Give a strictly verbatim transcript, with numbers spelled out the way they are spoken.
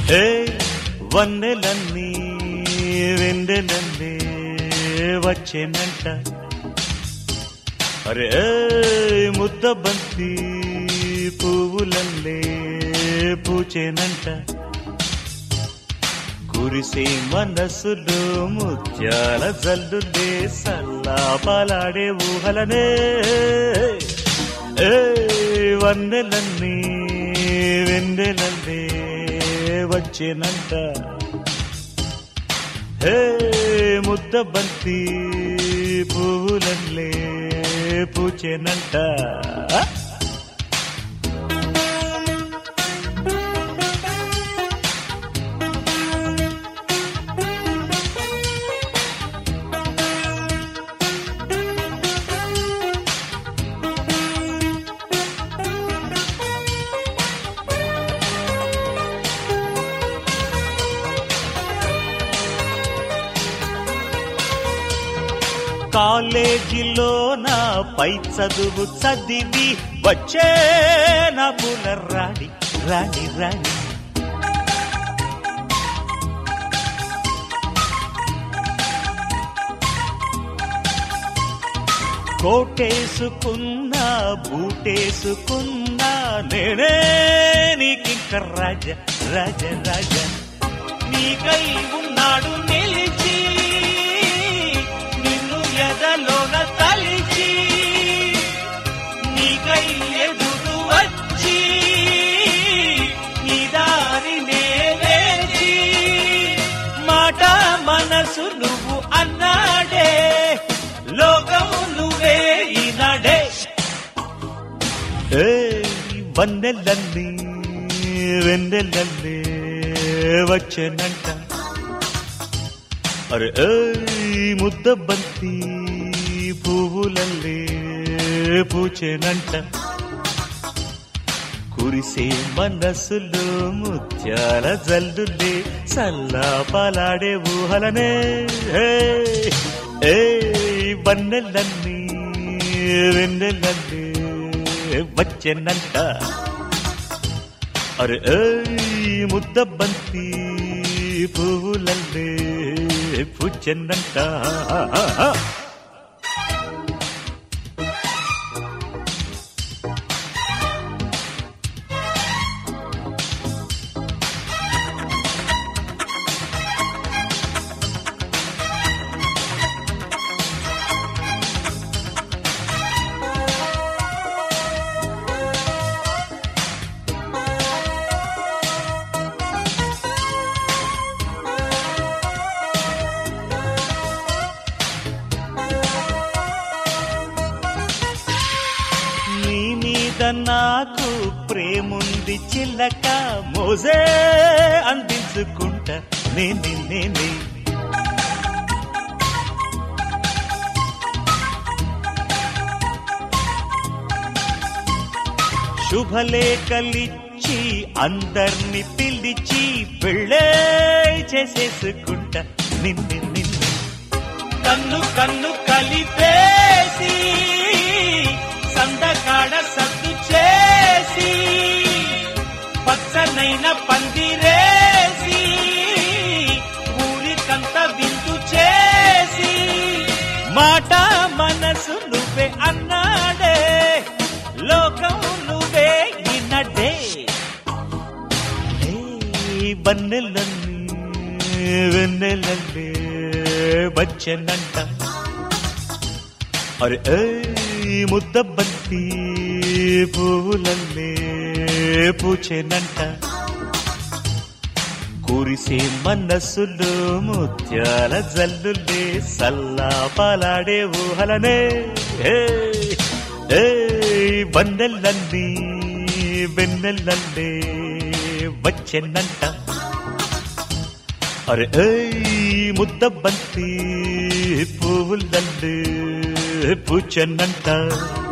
ఏ వన్నెలన్నీ వెందెలన్నీ వచ్చేనంట. అరే ముద్ద బంతి పువ్వులల్లే పూచేనంట. కురిసే మనసులో ముత్యాల జల్లులే సల్లాపాలాడే ఊహలనే. ఏ వన్నెలన్నీ వెన్నెలల్లే వచ్చేనంట. హే ముద్ద బంతి పువ్వులల్లే పూచేనంట. కాలేజీలో నా పై చదువు చదివి వచ్చే నా పూల రాణి రాణి రాణి. కోటేసుకున్నా బూటేసుకున్నా నేనే నీకింక రాజ రాజ రాజ. నీకై ఉన్నాడు నిలిచి ఎదలోన తలిచి నీకై ఎదురు వచ్చి నీ దారినే వేచి మాట మనసు నువ్వు అన్నాడే లోకం నువ్వే ఈనాడే. ఏ వన్నెలన్నీ వెన్నెలన్నీ వచ్చేనంట. అరే ముద్ద బంతి పువ్వులల్లే పూచేనంట. కురిసే మనసులో ముత్యాల జల్లులే సల్లాపాలాడే ఊహలనే. ఏ వన్నెలన్నీ వెన్నెలల్లే వచ్చేనంట. అరే ముద్ద బంతి పువ్వులల్లే పూచెన్నంట. నాకు ప్రేముంది చిల్లక మోజే అందించుకుంటా నేనే నేనే. శుభలేఖలిచ్చి అందర్ని పిలిచి పెళ్ళే చేసేసుకుంటా నిన్ను నిన్ను. కన్ను కన్ను కలిపేసి సందకాడ సత్తు చేసి పచ్చనైన పందిరేసి ఊరికంత విందు చేసి మాట మనసు నువ్వే అన్నాడే లోకం నువ్వే ఈనాడే. వన్నెలన్నీ వెన్నెలల్లే వచ్చేనంట. అరే ముద్ద బంతి పువ్వులల్లే పూచేనంట. కురిసే మనసులో ముత్యాల జల్లులే సల్లాపాలాడే ఊహలనే. ఏ వన్నెలన్నీ వెన్నెలల్లే వచ్చేనంట. అరే ముద్ద బంతి పువ్వులల్లే పూచెన్నంట.